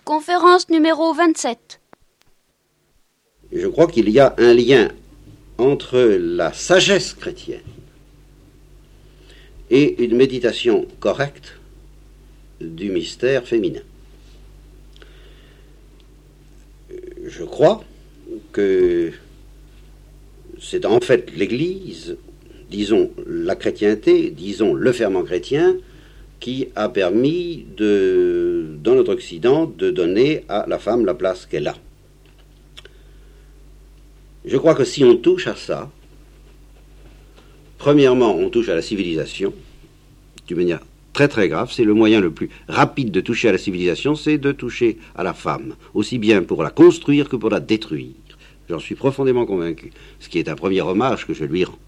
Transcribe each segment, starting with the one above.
Conférence numéro 27. Je crois qu'il y a un lien entre la sagesse chrétienne et une méditation correcte du mystère féminin. Je crois que c'est en fait l'Église, disons la chrétienté, disons le ferment chrétien, qui a permis dans notre Occident de donner à la femme la place qu'elle a. Je crois que si on touche à ça, premièrement, on touche à la civilisation, d'une manière très très grave. C'est le moyen le plus rapide de toucher à la civilisation, c'est de toucher à la femme, aussi bien pour la construire que pour la détruire. J'en suis profondément convaincu, ce qui est un premier hommage que je lui rends.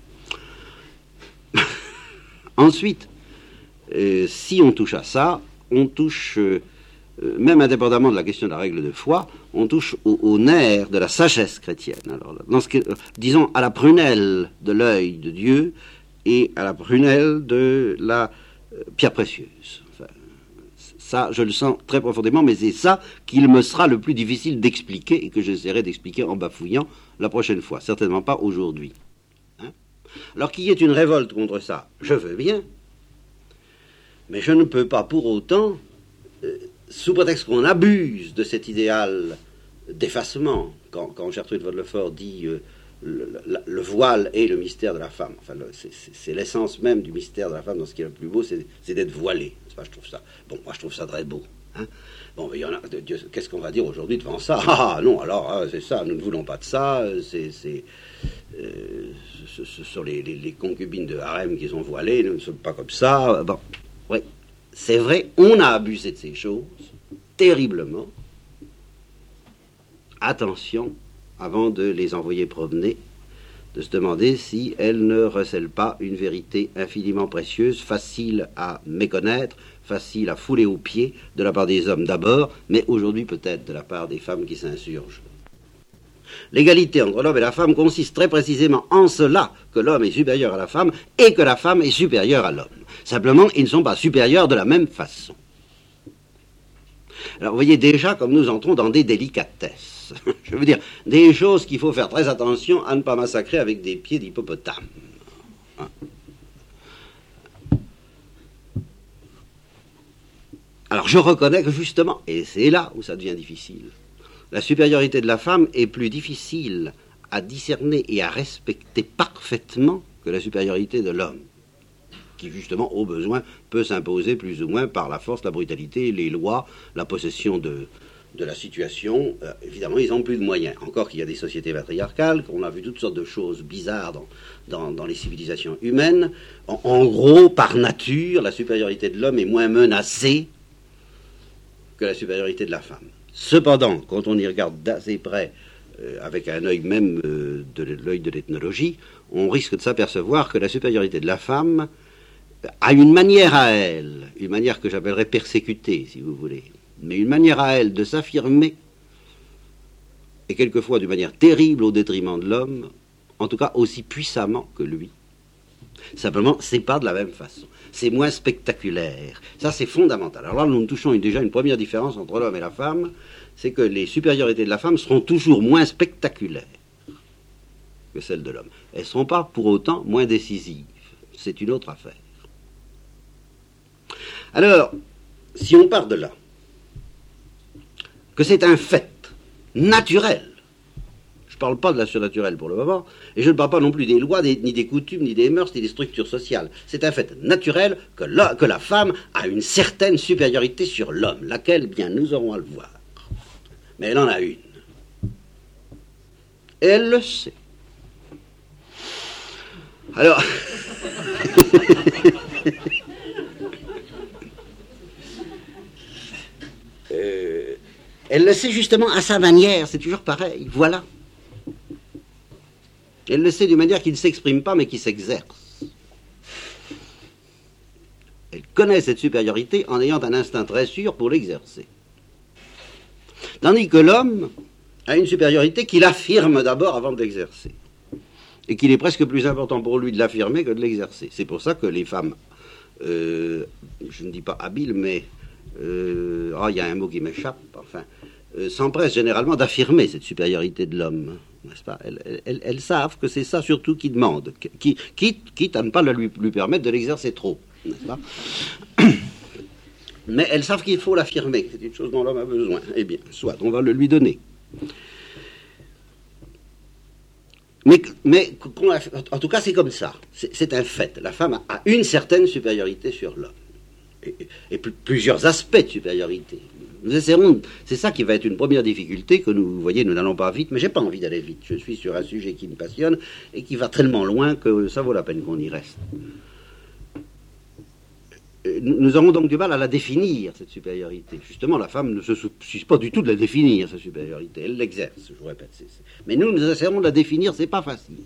Ensuite, si on touche à ça, on touche, même indépendamment de la question de la règle de foi, on touche au nerf de la sagesse chrétienne. Alors, disons à la prunelle de l'œil de Dieu et à la prunelle de la pierre précieuse. Enfin, ça, je le sens très profondément, mais c'est ça qu'il me sera le plus difficile d'expliquer et que j'essaierai d'expliquer en bafouillant la prochaine fois. Certainement pas aujourd'hui. Hein? Alors qu'il y ait une révolte contre ça, je veux bien. Mais je ne peux pas pour autant, sous prétexte qu'on abuse de cet idéal d'effacement, quand Gertrude von Lefort dit le voile est le mystère de la femme, enfin, c'est l'essence même du mystère de la femme, dans ce qui est le plus beau, c'est d'être voilée. Moi je trouve ça très beau. Hein. Bon, mais il y en a, qu'est-ce qu'on va dire aujourd'hui devant ça? Ah non, alors c'est ça, nous ne voulons pas de ça, ce sont les concubines de harem qui sont voilées, nous ne sommes pas comme ça. Bon. Oui, c'est vrai, on a abusé de ces choses, terriblement. Attention, avant de les envoyer promener, de se demander si elles ne recèlent pas une vérité infiniment précieuse, facile à méconnaître, facile à fouler aux pieds, de la part des hommes d'abord, mais aujourd'hui peut-être de la part des femmes qui s'insurgent. L'égalité entre l'homme et la femme consiste très précisément en cela que l'homme est supérieur à la femme et que la femme est supérieure à l'homme. Simplement, ils ne sont pas supérieurs de la même façon. Alors, vous voyez déjà comme nous entrons dans des délicatesses. Je veux dire, des choses qu'il faut faire très attention à ne pas massacrer avec des pieds d'hippopotame. Alors, je reconnais que justement, et c'est là où ça devient difficile, la supériorité de la femme est plus difficile à discerner et à respecter parfaitement que la supériorité de l'homme, qui justement, au besoin, peut s'imposer plus ou moins par la force, la brutalité, les lois, la possession de la situation. Évidemment, ils n'ont plus de moyens. Encore qu'il y a des sociétés patriarcales, qu'on a vu toutes sortes de choses bizarres dans les civilisations humaines. En gros, par nature, la supériorité de l'homme est moins menacée que la supériorité de la femme. Cependant, quand on y regarde d'assez près, avec un œil même de l'œil de l'ethnologie, on risque de s'apercevoir que la supériorité de la femme a une manière à elle, une manière que j'appellerais persécutée, si vous voulez, mais une manière à elle de s'affirmer, et quelquefois d'une manière terrible au détriment de l'homme, en tout cas aussi puissamment que lui. Simplement, c'est pas de la même façon. C'est moins spectaculaire. Ça, c'est fondamental. Alors là, nous touchons déjà une première différence entre l'homme et la femme, c'est que les supériorités de la femme seront toujours moins spectaculaires que celles de l'homme. Elles ne seront pas pour autant moins décisives. C'est une autre affaire. Alors, si on part de là, que c'est un fait naturel, je ne parle pas de la surnaturelle pour le moment, et je ne parle pas non plus des lois, ni des coutumes, ni des mœurs, ni des structures sociales. C'est un fait naturel que la femme a une certaine supériorité sur l'homme, laquelle, bien, nous aurons à le voir. Mais elle en a une. Et elle le sait. Alors... elle le sait justement à sa manière, c'est toujours pareil, voilà. Elle le sait d'une manière qui ne s'exprime pas, mais qui s'exerce. Elle connaît cette supériorité en ayant un instinct très sûr pour l'exercer. Tandis que l'homme a une supériorité qu'il affirme d'abord avant de l'exercer. Et qu'il est presque plus important pour lui de l'affirmer que de l'exercer. C'est pour ça que les femmes, je ne dis pas habiles, mais il y a un mot qui m'échappe, enfin, s'empressent généralement d'affirmer cette supériorité de l'homme, n'est-ce pas? Elles savent que c'est ça surtout qu'ils demandent, quitte à ne pas lui permettre de l'exercer trop, n'est-ce pas? Mais elles savent qu'il faut l'affirmer, que c'est une chose dont l'homme a besoin. Eh bien, soit, on va le lui donner. Mais en tout cas, c'est comme ça. C'est un fait. La femme a une certaine supériorité sur l'homme. Et plusieurs aspects de supériorité. Nous essaierons, c'est ça qui va être une première difficulté que vous voyez, nous n'allons pas vite, mais j'ai pas envie d'aller vite. Je suis sur un sujet qui me passionne et qui va tellement loin que ça vaut la peine qu'on y reste. Nous aurons donc du mal à la définir, cette supériorité. Justement, la femme ne se soucie pas du tout de la définir, sa supériorité. Elle l'exerce, je vous répète. Mais nous essaierons de la définir, c'est pas facile.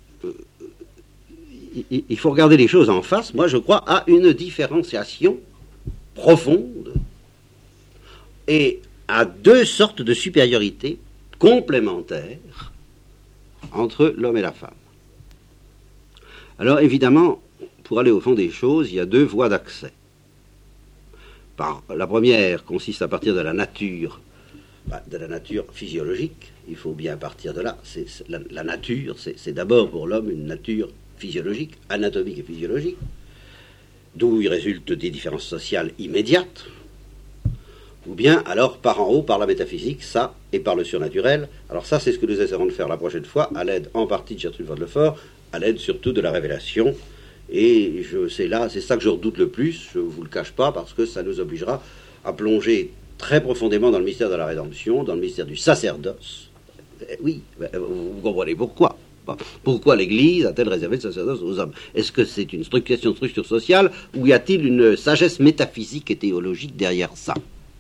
Il faut regarder les choses en face. Moi, je crois à une différenciation profonde et à deux sortes de supériorité complémentaires entre l'homme et la femme. Alors, évidemment, pour aller au fond des choses, il y a deux voies d'accès. La première consiste à partir de la nature physiologique. Il faut bien partir de là. La nature, c'est d'abord pour l'homme une nature physiologique, anatomique et physiologique, d'où il résulte des différences sociales immédiates, ou bien alors par en haut, par la métaphysique, ça, et par le surnaturel. Alors ça, c'est ce que nous essaierons de faire la prochaine fois, à l'aide en partie de Gertrude von Lefort, à l'aide surtout de la révélation. Et c'est ça que je redoute le plus, je ne vous le cache pas, parce que ça nous obligera à plonger très profondément dans le mystère de la rédemption, dans le mystère du sacerdoce. Oui, vous comprenez pourquoi. Pourquoi l'Église a-t-elle réservé le sacerdoce aux hommes? Est-ce que c'est une question de structure sociale, ou y a-t-il une sagesse métaphysique et théologique derrière ça?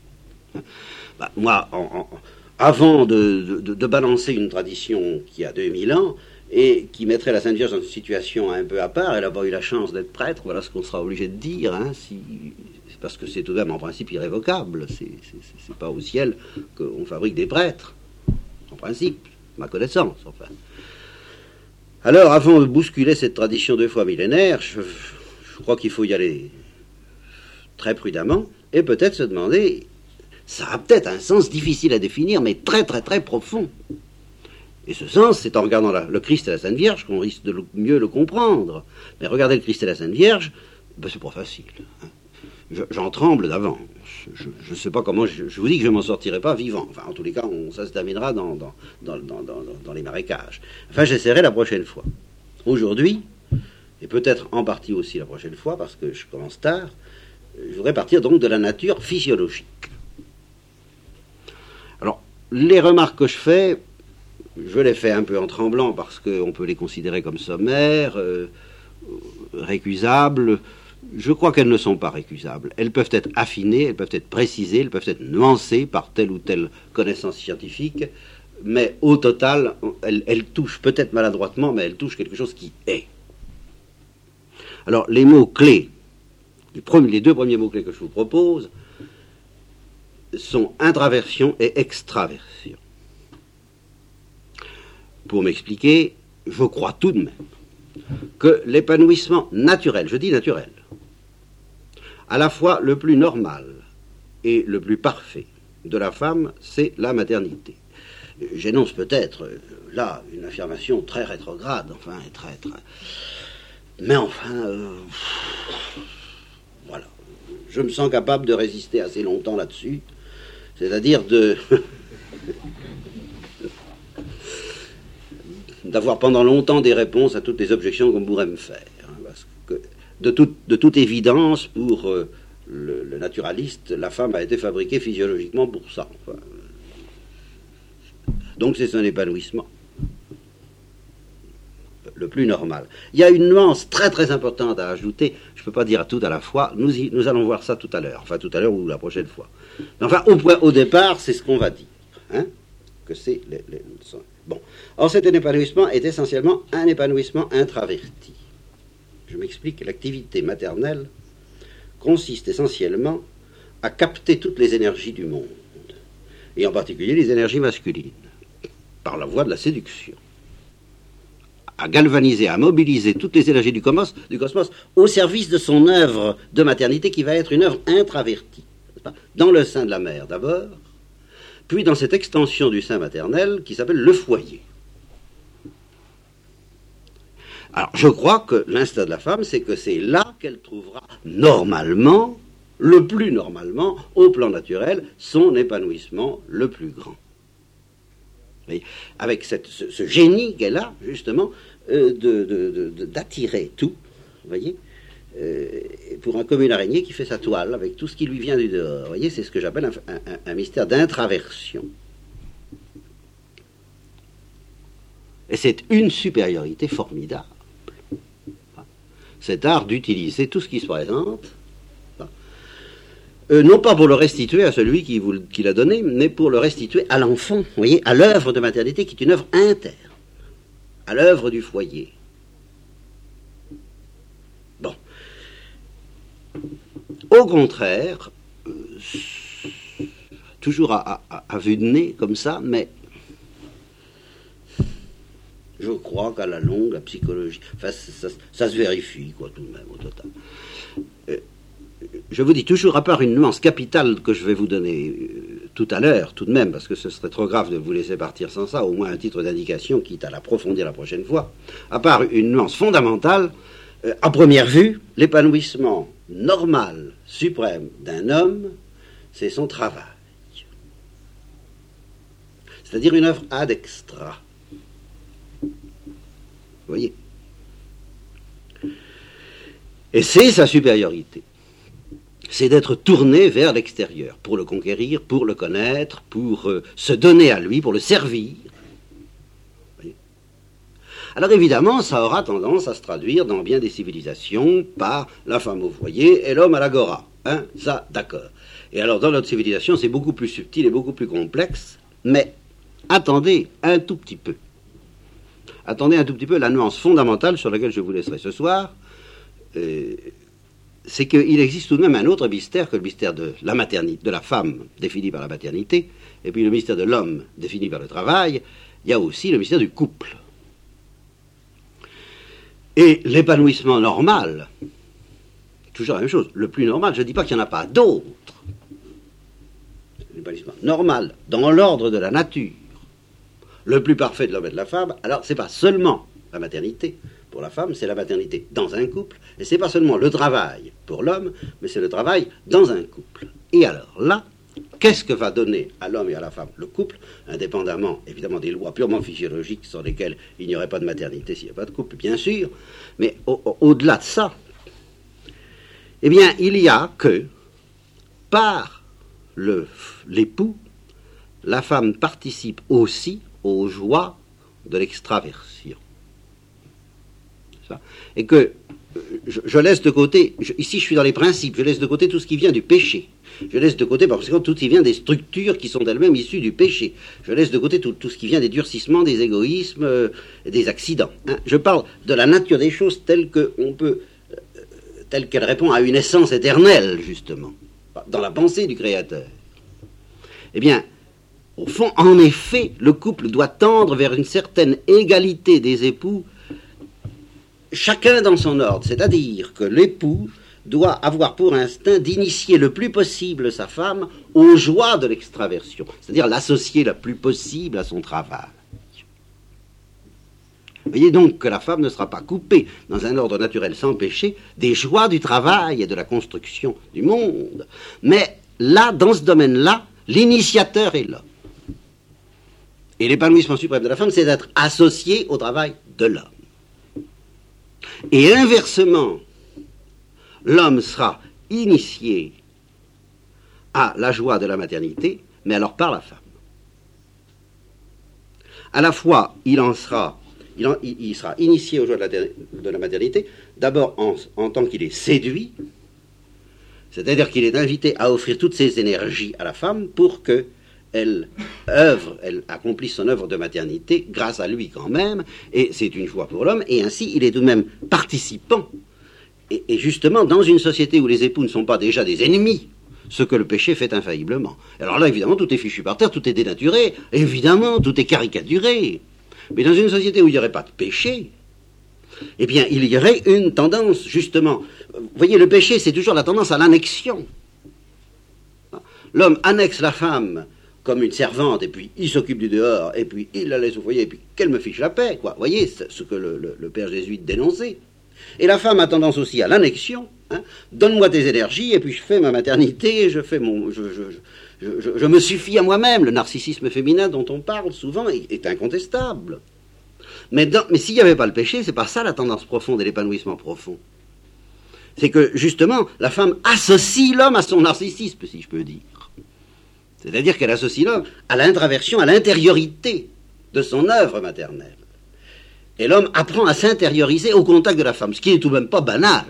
Moi, avant de balancer une tradition qui a 2000 ans, et qui mettrait la Sainte Vierge dans une situation un peu à part, elle n'a pas eu la chance d'être prêtre, voilà ce qu'on sera obligé de dire, parce que c'est tout de même en principe irrévocable, c'est pas au ciel qu'on fabrique des prêtres, en principe, ma connaissance, enfin. Alors, avant de bousculer cette tradition deux fois millénaire, je crois qu'il faut y aller très prudemment, et peut-être se demander, ça a peut-être un sens difficile à définir, mais très très très profond. Et ce sens, c'est en regardant le Christ et la Sainte Vierge qu'on risque de mieux le comprendre. Mais regarder le Christ et la Sainte Vierge, c'est pas facile. J'en tremble d'avance. Je ne sais pas comment, je vous dis que je ne m'en sortirai pas vivant. Enfin, en tous les cas, ça se terminera dans les marécages. Enfin, j'essaierai la prochaine fois. Aujourd'hui, et peut-être en partie aussi la prochaine fois, parce que je commence tard, je voudrais partir donc de la nature physiologique. Alors, les remarques que je fais, je les fais un peu en tremblant parce qu'on peut les considérer comme sommaires, récusables. Je crois qu'elles ne sont pas récusables. Elles peuvent être affinées, elles peuvent être précisées, elles peuvent être nuancées par telle ou telle connaissance scientifique, mais au total, elles touchent peut-être maladroitement, mais elles touchent quelque chose qui est. Alors, les mots-clés, les deux premiers mots-clés que je vous propose, sont intraversion et extraversion. Pour m'expliquer, je crois tout de même que l'épanouissement naturel, je dis naturel, à la fois le plus normal et le plus parfait de la femme, c'est la maternité. J'énonce peut-être là une affirmation très rétrograde, enfin, très... Mais enfin, voilà. Je me sens capable de résister assez longtemps là-dessus, c'est-à-dire d'avoir pendant longtemps des réponses à toutes les objections qu'on pourrait me faire. Parce que de toute évidence, pour le naturaliste, la femme a été fabriquée physiologiquement pour ça. Enfin, donc c'est un épanouissement le plus normal. Il y a une nuance très très importante à ajouter, je ne peux pas dire tout à la fois, nous allons voir ça tout à l'heure, enfin tout à l'heure ou la prochaine fois. Mais enfin, au départ, c'est ce qu'on va dire, hein, que c'est bon. Or, cet épanouissement est essentiellement un épanouissement intraverti. Je m'explique, l'activité maternelle consiste essentiellement à capter toutes les énergies du monde, et en particulier les énergies masculines, par la voie de la séduction, à galvaniser, à mobiliser toutes les énergies du cosmos au service de son œuvre de maternité qui va être une œuvre intravertie. dans le sein de la mère d'abord, puis dans cette extension du sein maternel qui s'appelle le foyer. Alors, je crois que l'instinct de la femme, c'est que c'est là qu'elle trouvera normalement, le plus normalement, au plan naturel, son épanouissement le plus grand. Et avec ce génie qu'elle a, justement, d'attirer tout, vous voyez, comme une araignée qui fait sa toile avec tout ce qui lui vient du dehors. Vous voyez, c'est ce que j'appelle un mystère d'intraversion. Et c'est une supériorité formidable. Cet art d'utiliser tout ce qui se présente, non pas pour le restituer à celui qui l'a donné, mais pour le restituer à l'enfant, vous voyez, à l'œuvre de maternité qui est une œuvre interne, à l'œuvre du foyer. Bon. Au contraire, toujours à vue de nez, comme ça, mais je crois qu'à la longue, la psychologie, enfin, ça se vérifie, quoi, tout de même, au total. Je vous dis toujours, à part une nuance capitale que je vais vous donner tout à l'heure, tout de même, parce que ce serait trop grave de vous laisser partir sans ça, au moins un titre d'indication, quitte à l'approfondir la prochaine fois, à part une nuance fondamentale, à première vue, l'épanouissement normal, suprême d'un homme, c'est son travail. C'est-à-dire une œuvre ad extra. Vous voyez? Et c'est sa supériorité. C'est d'être tourné vers l'extérieur, pour le conquérir, pour le connaître, pour se donner à lui, pour le servir. Vous voyez? Alors évidemment, ça aura tendance à se traduire dans bien des civilisations par la femme au foyer et l'homme à l'agora. Hein? Ça, d'accord. Et alors dans notre civilisation, c'est beaucoup plus subtil et beaucoup plus complexe, mais attendez un tout petit peu. Attendez un tout petit peu la nuance fondamentale sur laquelle je vous laisserai ce soir, c'est qu'il existe tout de même un autre mystère que le mystère de la maternité, de la femme définie par la maternité, et puis le mystère de l'homme défini par le travail. Il y a aussi le mystère du couple. Et l'épanouissement normal, toujours la même chose, le plus normal, je ne dis pas qu'il n'y en a pas d'autres. L'épanouissement normal, dans l'ordre de la nature, le plus parfait de l'homme et de la femme, alors c'est pas seulement la maternité pour la femme, c'est la maternité dans un couple, et c'est pas seulement le travail pour l'homme, mais c'est le travail dans un couple. Et alors là, qu'est-ce que va donner à l'homme et à la femme le couple, indépendamment évidemment des lois purement physiologiques sur lesquelles il n'y aurait pas de maternité s'il n'y a pas de couple, bien sûr, mais au-delà de ça, eh bien il y a que par l'époux, la femme participe aussi aux joies de l'extraversion. Et que je laisse de côté, ici je suis dans les principes, je laisse de côté tout ce qui vient du péché. Je laisse de côté, parce que tout ce qui vient des structures qui sont d'elles-mêmes issues du péché. Je laisse de côté tout ce qui vient des durcissements, des égoïsmes, des accidents. Hein. Je parle de la nature des choses telle qu'elle répond à une essence éternelle, justement, dans la pensée du Créateur. Eh bien, au fond, en effet, le couple doit tendre vers une certaine égalité des époux, chacun dans son ordre, c'est-à-dire que l'époux doit avoir pour instinct d'initier le plus possible sa femme aux joies de l'extraversion, c'est-à-dire l'associer le plus possible à son travail. Voyez donc que la femme ne sera pas coupée, dans un ordre naturel sans péché, des joies du travail et de la construction du monde, mais là, dans ce domaine-là, l'initiateur est l'homme. Et l'épanouissement suprême de la femme, c'est d'être associé au travail de l'homme. Et inversement, l'homme sera initié à la joie de la maternité, mais alors par la femme. À la fois, il sera initié aux joies de la maternité, d'abord en tant qu'il est séduit, c'est-à-dire qu'il est invité à offrir toutes ses énergies à la femme pour que elle accomplisse son œuvre de maternité grâce à lui quand même, et c'est une joie pour l'homme, et ainsi il est tout de même participant. Et justement, dans une société où les époux ne sont pas déjà des ennemis, ce que le péché fait infailliblement. Alors là, évidemment, tout est fichu par terre, tout est dénaturé, évidemment, tout est caricaturé. Mais dans une société où il n'y aurait pas de péché, eh bien, il y aurait une tendance, justement. Vous voyez, le péché, c'est toujours la tendance à l'annexion. l'homme annexe la femme comme une servante, et puis il s'occupe du dehors, et puis il la laisse au foyer, et puis qu'elle me fiche la paix, quoi. Vous voyez ce que le père jésuite dénonçait. Et la femme a tendance aussi à l'annexion. Hein. Donne-moi tes énergies, et puis je fais ma maternité, je me suffis à moi-même. Le narcissisme féminin dont on parle souvent est incontestable. Mais s'il n'y avait pas le péché, c'est pas ça la tendance profonde et l'épanouissement profond. C'est que, justement, la femme associe l'homme à son narcissisme, si je peux dire. C'est-à-dire qu'elle associe l'homme à l'intraversion, à l'intériorité de son œuvre maternelle. Et l'homme apprend à s'intérioriser au contact de la femme, ce qui n'est tout de même pas banal.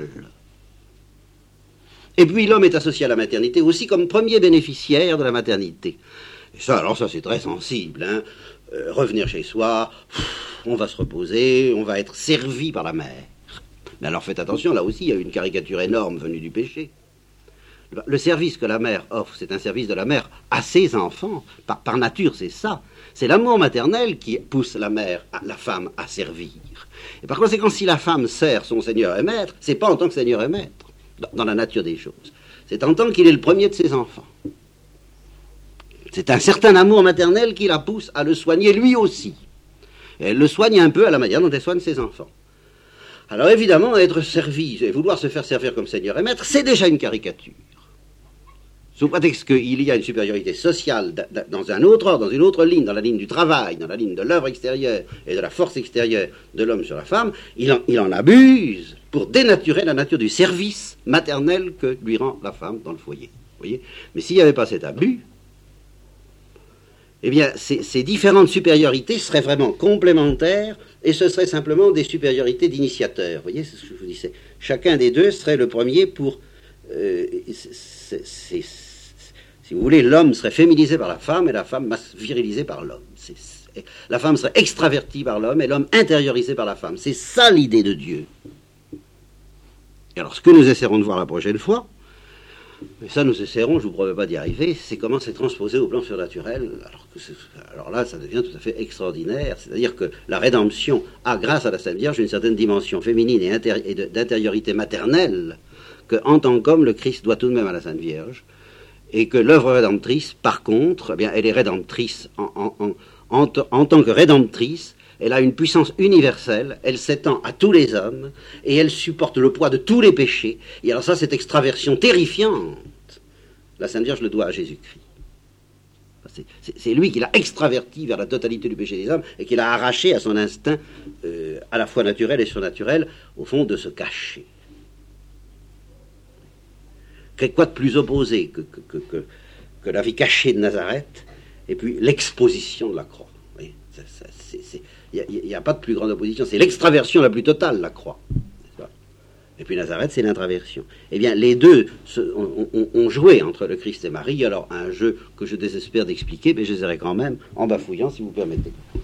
Et puis l'homme est associé à la maternité aussi comme premier bénéficiaire de la maternité. Et ça, alors ça c'est très sensible. Hein. Revenir chez soi, on va se reposer, on va être servi par la mère. Mais alors faites attention, là aussi il y a une caricature énorme venue du péché. Le service que la mère offre, c'est un service de la mère à ses enfants. Par nature, c'est ça. C'est l'amour maternel qui pousse la femme à servir. Et par conséquent, si la femme sert son Seigneur et Maître, c'est pas en tant que Seigneur et Maître, dans la nature des choses. C'est en tant qu'il est le premier de ses enfants. C'est un certain amour maternel qui la pousse à le soigner lui aussi. Et elle le soigne un peu à la manière dont elle soigne ses enfants. Alors évidemment, être servi et vouloir se faire servir comme Seigneur et Maître, c'est déjà une caricature. Sous prétexte qu'il y a une supériorité sociale dans un autre ordre, dans une autre ligne, dans la ligne du travail, dans la ligne de l'œuvre extérieure et de la force extérieure de l'homme sur la femme, il en abuse pour dénaturer la nature du service maternel que lui rend la femme dans le foyer. Vous voyez ? Mais s'il n'y avait pas cet abus, eh bien, ces différentes supériorités seraient vraiment complémentaires et ce seraient simplement des supériorités d'initiateurs. Vous voyez, c'est ce que je vous disais. Chacun des deux serait le premier pour... si vous voulez, l'homme serait féminisé par la femme et la femme virilisée par l'homme. La femme serait extravertie par l'homme et l'homme intériorisé par la femme. C'est ça l'idée de Dieu. Et alors, ce que nous essaierons de voir la prochaine fois, mais ça nous essaierons, je ne vous promets pas d'y arriver, c'est comment c'est transposé au plan surnaturel. Alors là, ça devient tout à fait extraordinaire. C'est-à-dire que la rédemption a, grâce à la Sainte Vierge, une certaine dimension féminine et d'intériorité maternelle que, en tant qu'homme, le Christ doit tout de même à la Sainte Vierge, et que l'œuvre rédemptrice, par contre, eh bien, elle est rédemptrice en tant que rédemptrice. Elle a une puissance universelle, elle s'étend à tous les hommes, et elle supporte le poids de tous les péchés. Et alors ça, cette extraversion terrifiante, la Sainte Vierge le doit à Jésus-Christ. C'est lui qui l'a extraverti vers la totalité du péché des hommes, et qui l'a arraché à son instinct, à la fois naturel et surnaturel, au fond, de se cacher. Quoi de plus opposé que la vie cachée de Nazareth, et puis l'exposition de la croix. Il n'y a pas de plus grande opposition, c'est l'extraversion la plus totale, la croix. Et puis Nazareth, c'est l'intraversion. Eh bien, les deux ont joué entre le Christ et Marie, alors un jeu que je désespère d'expliquer, mais j'essaierai quand même, en bafouillant, si vous permettez.